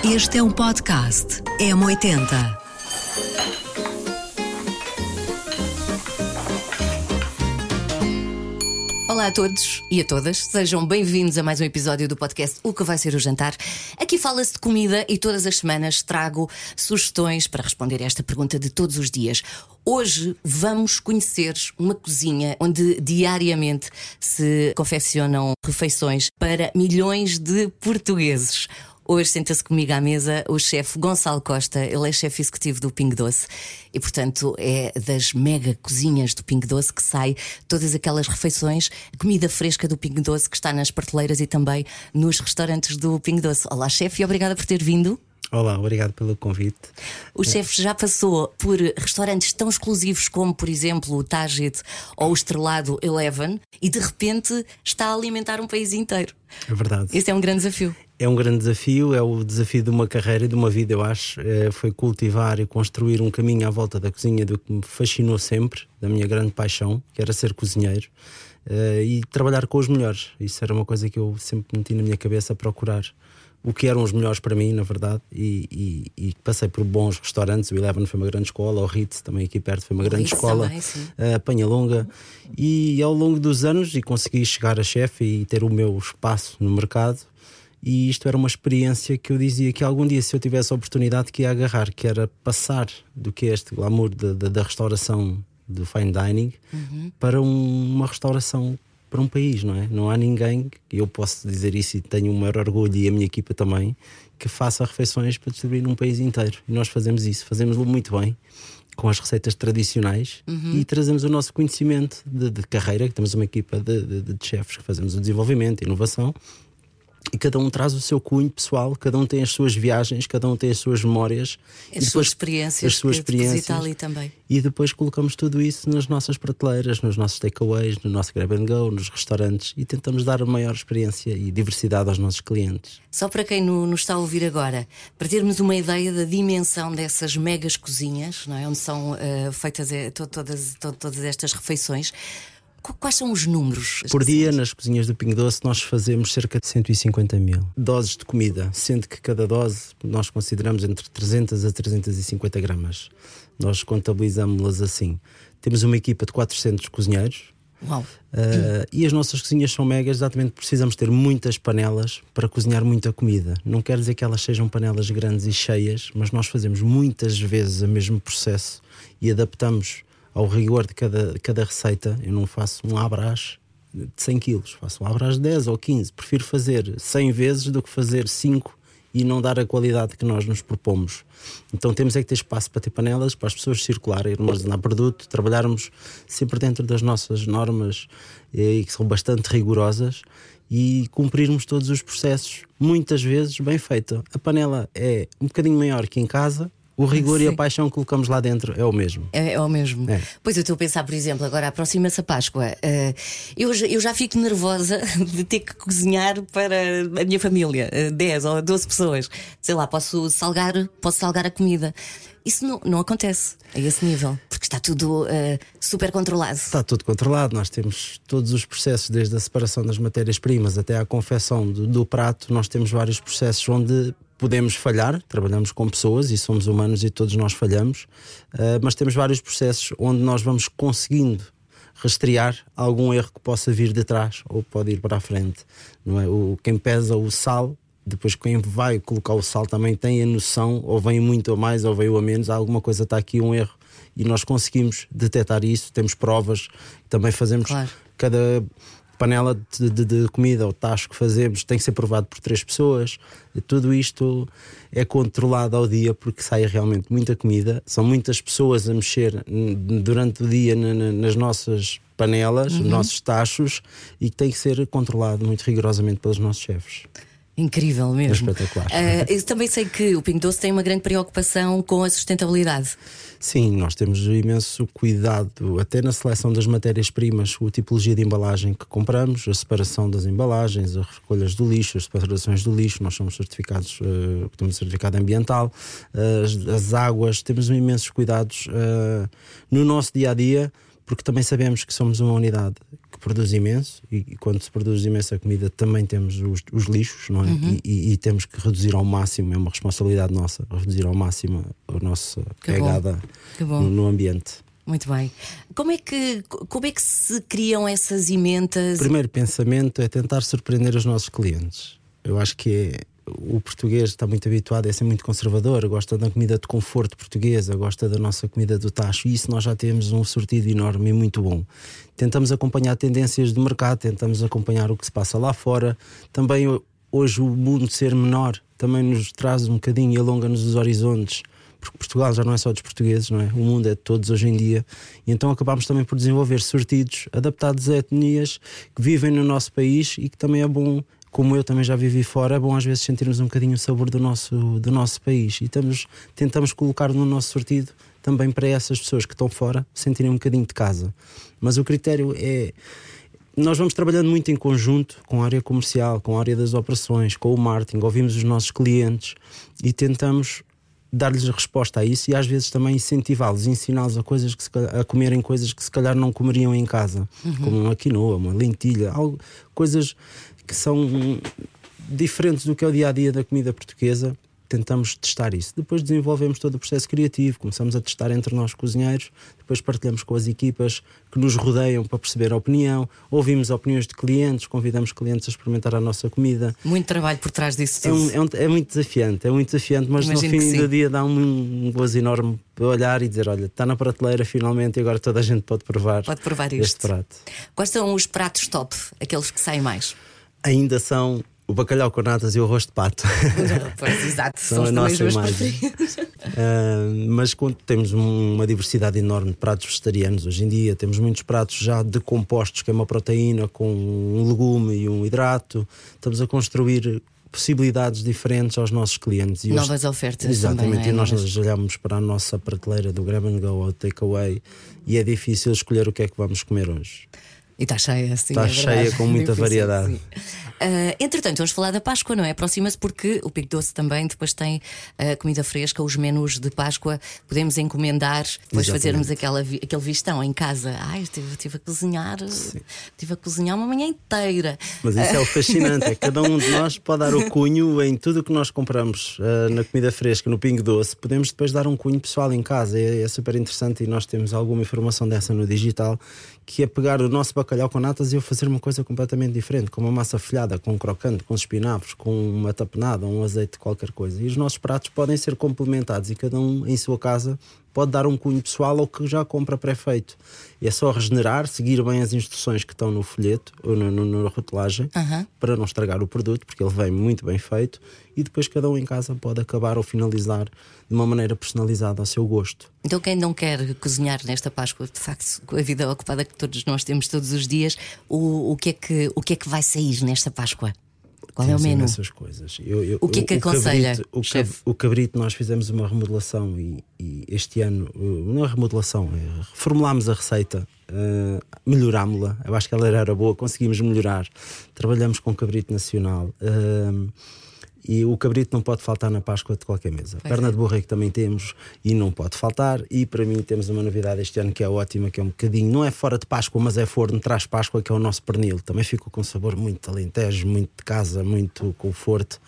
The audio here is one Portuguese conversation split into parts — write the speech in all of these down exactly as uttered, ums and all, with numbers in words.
Este é um podcast M oitenta. Olá a todos e a todas, sejam bem-vindos a mais um episódio do podcast O que vai ser o jantar. Aqui fala-se de comida e todas as semanas trago sugestões para responder a esta pergunta de todos os dias. Hoje vamos conhecer uma cozinha onde diariamente se confeccionam refeições para milhões de portugueses. Hoje senta-se comigo à mesa o chefe Gonçalo Costa. Ele é chefe executivo do Pingo Doce e, portanto, é das mega cozinhas do Pingo Doce que sai todas aquelas refeições, comida fresca do Pingo Doce que está nas prateleiras e também nos restaurantes do Pingo Doce. Olá, chefe, e obrigada por ter vindo. Olá, obrigado pelo convite. O chefe já passou por restaurantes tão exclusivos como, por exemplo, o Tajid ou o Estrelado Eleven e de repente está a alimentar um país inteiro. É verdade. Esse é um grande desafio. É um grande desafio, é o desafio de uma carreira e de uma vida, eu acho. É, foi cultivar e construir um caminho à volta da cozinha do que me fascinou sempre, da minha grande paixão, que era ser cozinheiro, é, e trabalhar com os melhores. Isso era uma coisa que eu sempre meti na minha cabeça, a procurar o que eram os melhores para mim, na verdade, e, e, e passei por bons restaurantes. O Eleven foi uma grande escola, o Ritz também aqui perto foi uma grande Ritz escola, também, sim. a Penhalonga, e ao longo dos anos e consegui chegar a chefe e ter o meu espaço no mercado. E isto era uma experiência que eu dizia que algum dia, se eu tivesse a oportunidade, que ia agarrar, que era passar do que é este glamour da, da, da restauração, do fine dining, uhum. para um, uma restauração para um país, não é? Não há ninguém, eu posso dizer isso e tenho o maior orgulho, e a minha equipa também, que faça refeições para distribuir num país inteiro. E nós fazemos isso, fazemos-lo muito bem, com as receitas tradicionais, uhum. e trazemos o nosso conhecimento de, de carreira, que temos uma equipa de, de, de chefes que fazemos o desenvolvimento, inovação. E cada um traz o seu cunho pessoal, cada um tem as suas viagens, cada um tem as suas memórias, as e suas experiências, as suas experiências ali também. E depois colocamos tudo isso nas nossas prateleiras, nos nossos takeaways, no nosso grab and go, nos restaurantes, e tentamos dar a maior experiência e diversidade aos nossos clientes. Só para quem nos está a ouvir agora, para termos uma ideia da dimensão dessas megas cozinhas, não é? Onde são uh, feitas uh, to- todas, to- todas estas refeições. Quais são os números? Por dia, nas cozinhas do Pingo Doce, nós fazemos cerca de cento e cinquenta mil doses de comida, sendo que cada dose nós consideramos entre trezentos a trezentos e cinquenta gramas. Nós contabilizamos-las assim. Temos uma equipa de quatrocentos cozinheiros. Uau. Uh, e as nossas cozinhas são megas, exatamente porque precisamos ter muitas panelas para cozinhar muita comida. Não quer dizer que elas sejam panelas grandes e cheias, mas nós fazemos muitas vezes o mesmo processo e adaptamos ao rigor de cada, cada receita. Eu não faço um abrás de cem quilos, faço um abrás de dez ou quinze. Prefiro fazer cem vezes do que fazer cinco e não dar a qualidade que nós nos propomos. Então temos é que ter espaço para ter panelas, para as pessoas circularem, armazenar produto, trabalharmos sempre dentro das nossas normas, e que são bastante rigorosas, e cumprirmos todos os processos, muitas vezes bem feito. A panela é um bocadinho maior que em casa, o rigor, sim, e a paixão que colocamos lá dentro é o mesmo. É, é o mesmo. É. Pois eu estou a pensar, por exemplo, agora aproxima-se a Páscoa. Uh, eu, eu já fico nervosa de ter que cozinhar para a minha família, uh, dez ou doze pessoas. Sei lá, posso salgar, posso salgar a comida. Isso não, não acontece a esse nível, porque está tudo uh, super controlado. Está tudo controlado. Nós temos todos os processos, desde a separação das matérias-primas até à confecção do, do prato. Nós temos vários processos onde podemos falhar, trabalhamos com pessoas e somos humanos e todos nós falhamos, uh, mas temos vários processos onde nós vamos conseguindo rastrear algum erro que possa vir de trás ou pode ir para a frente, não é? O, quem pesa o sal, depois quem vai colocar o sal também tem a noção, ou vem muito a mais ou veio a menos, alguma coisa está aqui, um erro, e nós conseguimos detectar isso, temos provas, também fazemos, claro, cada panela de, de, de comida ou tacho que fazemos tem que ser provado por três pessoas. Tudo isto é controlado ao dia, porque sai realmente muita comida, são muitas pessoas a mexer durante o dia na, na, nas nossas panelas, uhum. nos nossos tachos, e que tem que ser controlado muito rigorosamente pelos nossos chefes. Incrível mesmo. É espetacular. Uh, eu também sei que o Pingo Doce tem uma grande preocupação com a sustentabilidade. Sim, nós temos imenso cuidado até na seleção das matérias-primas, a tipologia de embalagem que compramos, a separação das embalagens, as recolhas do lixo, as separações do lixo. Nós somos certificados, uh, temos certificado ambiental, uh, as, as águas, temos imensos cuidados uh, no nosso dia-a-dia, porque também sabemos que somos uma unidade que produz imenso, e, e quando se produz imensa comida também temos os, os lixos, não é? Uhum. E, e, e temos que reduzir ao máximo, é uma responsabilidade nossa, reduzir ao máximo a nossa Que pegada bom. no, no ambiente. Muito bem. Como é que, como é que se criam essas emendas? O primeiro pensamento é tentar surpreender os nossos clientes. Eu acho que é, o português está muito habituado a ser muito conservador, gosta da comida de conforto portuguesa, gosta da nossa comida do tacho, e isso nós já temos um sortido enorme e muito bom. Tentamos acompanhar tendências do mercado, tentamos acompanhar o que se passa lá fora. Também hoje o mundo ser menor também nos traz um bocadinho e alonga-nos os horizontes, porque Portugal já não é só dos portugueses, não é? O mundo é de todos hoje em dia, e então acabamos também por desenvolver sortidos adaptados a etnias que vivem no nosso país, e que também é bom, como eu também já vivi fora, é bom às vezes sentirmos um bocadinho o sabor do nosso, do nosso país, e estamos, tentamos colocar no nosso sortido também para essas pessoas que estão fora sentirem um bocadinho de casa. Mas o critério é... Nós vamos trabalhando muito em conjunto com a área comercial, com a área das operações, com o marketing, ouvimos os nossos clientes e tentamos dar-lhes a resposta a isso, e às vezes também incentivá-los, ensiná-los a, coisas que se, a comerem coisas que se calhar não comeriam em casa, uhum. como uma quinoa, uma lentilha, algo, coisas que são diferentes do que é o dia-a-dia da comida portuguesa. Tentamos testar isso. Depois desenvolvemos todo o processo criativo, começamos a testar entre nós cozinheiros, depois partilhamos com as equipas que nos rodeiam para perceber a opinião, ouvimos opiniões de clientes, convidamos clientes a experimentar a nossa comida. Muito trabalho por trás disso é, tudo. um, é, um, é muito desafiante, é muito desafiante, mas Imagino no fim do dia dá um, um gozo enorme para olhar e dizer: olha, está na prateleira finalmente, e agora toda a gente pode provar, pode provar este isto. prato. Quais são os pratos top, aqueles que saem mais? Ainda são o bacalhau com natas e o arroz de pato. Pois, exato, são, são a nossa imagem. uh, mas quando temos uma diversidade enorme de pratos vegetarianos hoje em dia, temos muitos pratos já decompostos, que é uma proteína com um legume e um hidrato. Estamos a construir possibilidades diferentes aos nossos clientes. E novas hoje, ofertas. exatamente, também, e nós novas... olhamos para a nossa prateleira do grab and go ou takeaway, e é difícil escolher o que é que vamos comer hoje. E está cheia, sim. Está é cheia, com muita difícil, variedade. Uh, entretanto, vamos falar da Páscoa, não é? Aproxima-se, porque o Pingo Doce também depois tem uh, comida fresca, os menus de Páscoa. Podemos encomendar, depois Exatamente. fazermos aquela, aquele vistão em casa. Ai, estive, estive a cozinhar, Sim. estive a cozinhar uma manhã inteira. Mas isso é o fascinante, é que cada um de nós pode dar o cunho em tudo o que nós compramos uh, na comida fresca, no Pingo Doce. Podemos depois dar um cunho pessoal em casa. É, é super interessante, e nós temos alguma informação dessa no digital, que é pegar o nosso bacalhau com natas e eu fazer uma coisa completamente diferente, com uma massa folhada, com um crocante, com espinafres, com uma tapenada, um azeite, qualquer coisa. E os nossos pratos podem ser complementados, e cada um em sua casa pode dar um cunho pessoal ao que já compra pré-feito. E é só regenerar, seguir bem as instruções que estão no folheto ou no, no, na rotulagem, uhum. para não estragar o produto, porque ele vem muito bem feito, e depois cada um em casa pode acabar ou finalizar de uma maneira personalizada ao seu gosto. Então, quem não quer cozinhar nesta Páscoa, de facto, com a vida ocupada que todos nós temos todos os dias, o, o, que, é que, o que é que vai sair nesta Páscoa? Qual Temos é o menu? Essas coisas. Eu, eu, o que é que o, aconselha? O cabrito, o, cab, o cabrito, nós fizemos uma remodelação, e, e este ano, não é remodelação, é, reformulámos a receita, uh, melhorámos-la. Eu acho que ela era boa, conseguimos melhorar. Trabalhamos com cabrito nacional. Uh, E o cabrito não pode faltar na Páscoa de qualquer mesa. Pois Perna é. de borrego também temos e não pode faltar. E para mim temos uma novidade este ano que é ótima, que é um bocadinho, não é fora de Páscoa, mas é forno, traz Páscoa, que é o nosso pernil. Também fica com um sabor muito de alentejo, muito de casa, muito conforto.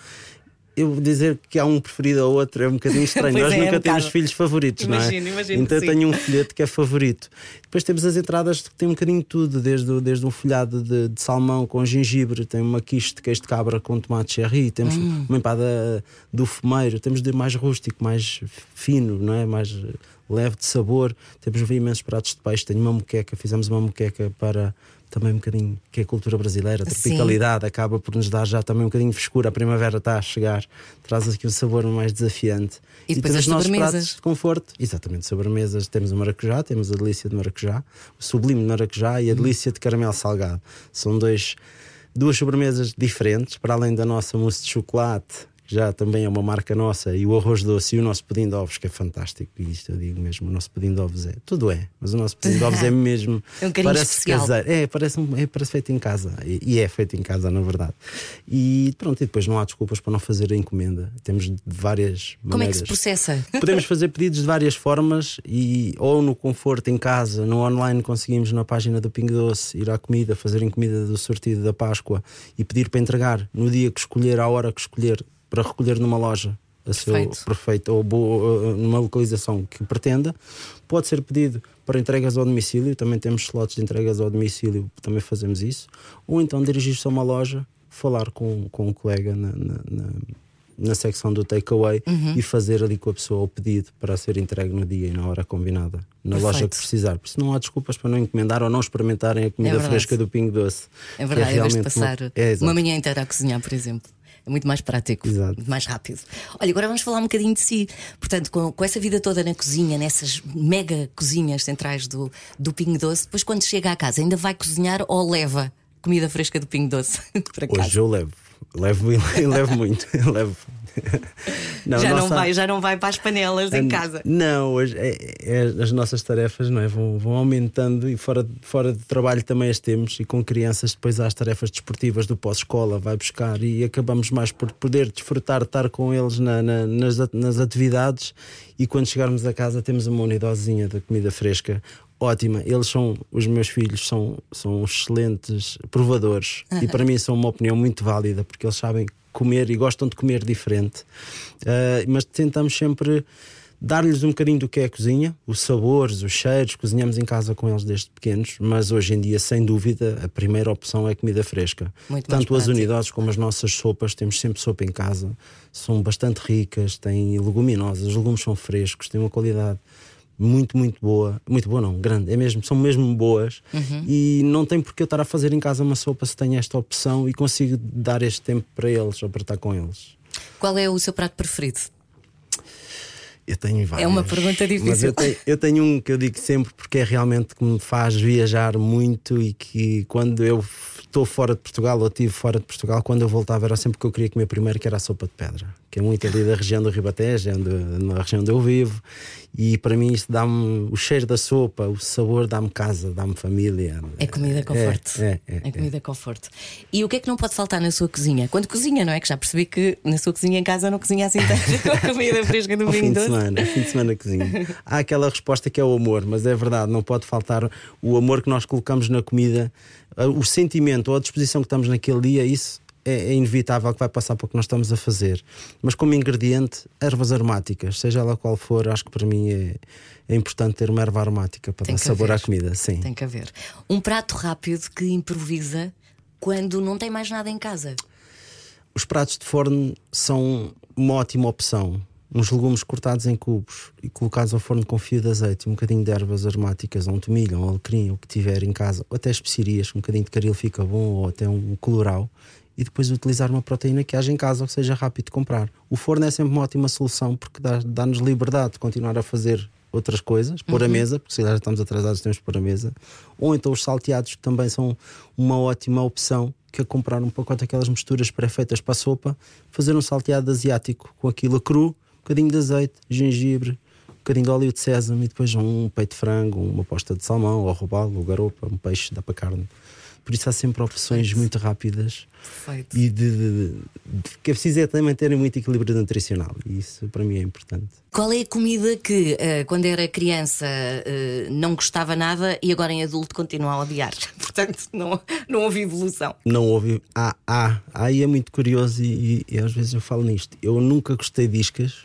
Eu dizer que há um preferido ao outro é um bocadinho estranho. Nós é, nunca é um temos filhos favoritos, imagino, não é? Imagino então eu tenho um folheto que é favorito. Depois temos as entradas que têm um bocadinho de tudo, desde, desde um folhado de, de salmão com gengibre, tem uma quiche de queijo de cabra com tomate cherry, temos hum. uma empada do fumeiro, temos de mais rústico, mais fino, não é? Mais leve de sabor. Temos imensos pratos de peixe. Tenho uma moqueca, fizemos uma moqueca para também um bocadinho, que é a cultura brasileira, a tropicalidade, Sim. acaba por nos dar já também um bocadinho de frescura. A primavera está a chegar, traz aqui um sabor mais desafiante. E depois e as os nossos sobremesas pratos de conforto, exatamente, sobremesas. Temos o maracujá, temos a delícia de maracujá, o sublime de maracujá e a delícia de caramelo salgado. São dois, duas sobremesas diferentes, para além da nossa mousse de chocolate, que já também é uma marca nossa, e o arroz doce e o nosso pudim de ovos, que é fantástico. E isto eu digo mesmo: o nosso pudim de ovos é tudo, é, mas o nosso pudim de ovos é mesmo. É um carinho parece especial. caseiro. É, parece, um, é, parece feito em casa. E, e é feito em casa, na verdade. E pronto, e depois não há desculpas para não fazer a encomenda. Temos de várias maneiras. Como é que se processa? Podemos fazer pedidos de várias formas, e, ou no conforto em casa, no online, conseguimos na página do Pingo Doce ir à comida, fazer encomenda do sortido da Páscoa e pedir para entregar no dia que escolher, à hora que escolher, para recolher numa loja a seu perfeito, ou boa, numa localização que pretenda. Pode ser pedido para entregas ao domicílio, também temos slots de entregas ao domicílio, também fazemos isso. Ou então dirigir-se a uma loja, falar com, com um colega na, na, na, na secção do takeaway, uhum. e fazer ali com a pessoa o pedido para ser entregue no dia e na hora combinada, na Perfeito. Loja que precisar. Por isso não há desculpas para não encomendar ou não experimentarem a comida é fresca do Pingo Doce. É verdade, é em vez de passar uma... é, uma manhã inteira a cozinhar, por exemplo. É muito mais prático, Exato. Muito mais rápido. Olha, agora vamos falar um bocadinho de si. Portanto, com, com essa vida toda na cozinha, nessas mega cozinhas centrais do, do Pingo Doce, depois quando chega à casa, ainda vai cozinhar ou leva comida fresca do Pingo Doce para casa? Hoje eu levo. Levo e levo muito. Eu levo. Não, já, nossa... não vai, já não vai para as panelas em casa. Não, hoje é, é, as nossas tarefas, não é? vão, vão aumentando, e fora, fora de trabalho também as temos. E com crianças, depois há as tarefas desportivas do pós-escola, vai buscar, e acabamos mais por poder desfrutar, estar com eles na, na, nas, nas atividades. E quando chegarmos a casa, temos uma unidosinha da comida fresca. Ótima, eles são, os meus filhos são, são excelentes provadores, uhum. e para mim são uma opinião muito válida, porque eles sabem comer e gostam de comer diferente, uh, mas tentamos sempre dar-lhes um bocadinho do que é a cozinha, os sabores, os cheiros. Cozinhamos em casa com eles desde pequenos, mas hoje em dia, sem dúvida, a primeira opção é comida fresca. Muito Tanto as prático. unidades como as nossas sopas, temos sempre sopa em casa, são bastante ricas, têm leguminosas, os legumes são frescos, têm uma qualidade muito, muito boa. Muito boa não, grande, é mesmo, são mesmo boas, uhum. E não tem porque eu estar a fazer em casa uma sopa se tenho esta opção e consigo dar este tempo para eles, ou para estar com eles. Qual é o seu prato preferido? Eu tenho vários. É uma pergunta difícil. Mas eu tenho, eu tenho um que eu digo sempre, porque é realmente que me faz viajar muito, e que quando eu estou fora de Portugal, ou estive fora de Portugal, quando eu voltava era sempre que eu queria comer primeiro, que era a sopa de pedra, que é muito ali da região do Ribatejo, na região onde eu vivo. E para mim isso dá-me o cheiro da sopa, o sabor, dá-me casa, dá-me família. É comida conforto. É, é, é, é comida conforto. E o que é que não pode faltar na sua cozinha? Quando cozinha, não é? Que já percebi que na sua cozinha em casa não cozinha assim tanto com a comida fresca do Pingo Doce. Semana, fim de semana cozinha. Há aquela resposta que é o amor, mas é verdade, não pode faltar o amor que nós colocamos na comida, o sentimento ou a disposição que estamos naquele dia. Isso é, é inevitável que vai passar para o que nós estamos a fazer. Mas como ingrediente, ervas aromáticas, seja ela qual for, acho que para mim é, é importante ter uma erva aromática para Tem dar sabor haver. à comida. Sim. Tem que haver. Um prato rápido que improvisa quando não tem mais nada em casa. Os pratos de forno são uma ótima opção. Uns legumes cortados em cubos e colocados ao forno com fio de azeite e um bocadinho de ervas aromáticas, ou um tomilho, ou um alecrim, ou o que tiver em casa, ou até especiarias, um bocadinho de caril fica bom, ou até um colorau. E depois utilizar uma proteína que haja em casa, ou que seja rápido de comprar. O forno é sempre uma ótima solução, porque dá, dá-nos liberdade de continuar a fazer outras coisas, pôr uhum. a mesa, porque se já estamos atrasados temos que pôr a mesa. Ou então os salteados, que também são uma ótima opção, que é comprar um pacote daquelas misturas pré-feitas para a sopa, fazer um salteado asiático com aquilo cru, um bocadinho de azeite, gengibre, um bocadinho de óleo de sésamo, e depois um peito de frango, uma posta de salmão, ou robalo, ou garopa, um peixe, dá para carne. Por isso há sempre opções Perfeito. Muito rápidas. Perfeito. E de, de, de, de, que é preciso é também terem muito equilíbrio nutricional. E isso para mim é importante. Qual é a comida que uh, quando era criança uh, não gostava nada e agora em adulto continua a odiar? Portanto, não, não houve evolução. Não houve. Ah, ah, aí é muito curioso, e, e, e às vezes eu falo nisto. Eu nunca gostei de iscas.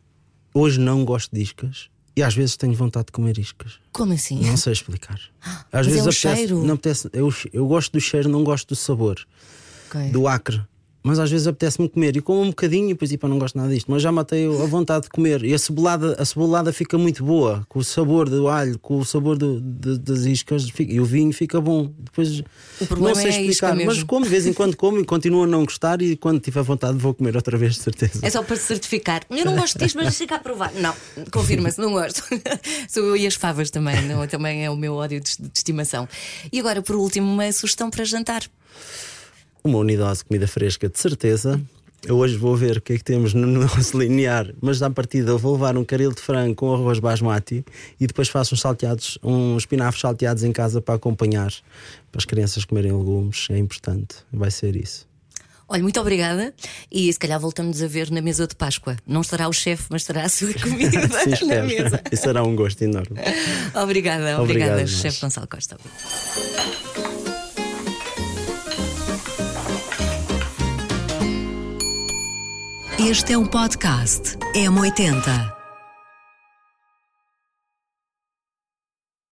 Hoje não gosto de iscas. E às vezes tenho vontade de comer iscas. Como assim? Não sei explicar. Às Mas vezes é o apetece, cheiro? Não apetece, eu, eu gosto do cheiro, não gosto do sabor, okay. do acre. Mas às vezes apetece-me comer e como um bocadinho e depois tipo, eu não gosto nada disto. Mas já matei a vontade de comer. E a cebolada, a cebolada fica muito boa, com o sabor do alho, com o sabor do, de, das iscas, e o vinho fica bom. Depois o problema não sei é explicar, mas como de vez em quando como e continuo a não gostar, e quando tiver vontade vou comer outra vez, de certeza. É só para se certificar. Eu não gosto disto, mas fica a provar. Não, confirma-se, não gosto. Sou eu e as favas também, não, também é o meu ódio de, de estimação. E agora, por último, uma sugestão para jantar. Uma unidade de comida fresca, de certeza. Eu hoje vou ver o que é que temos no nosso linear, mas à partida eu vou levar um caril de frango com arroz basmati e depois faço uns salteados, uns espinafres salteados em casa para acompanhar, para as crianças comerem legumes. É importante, vai ser isso. Olha, muito obrigada. E se calhar voltamos a ver na mesa de Páscoa. Não estará o chefe, mas estará a sua comida Sim, na mesa. E será um gosto enorme. Obrigada, obrigada, Obrigado, chefe Gonçalo Costa. Este é um podcast M oitenta.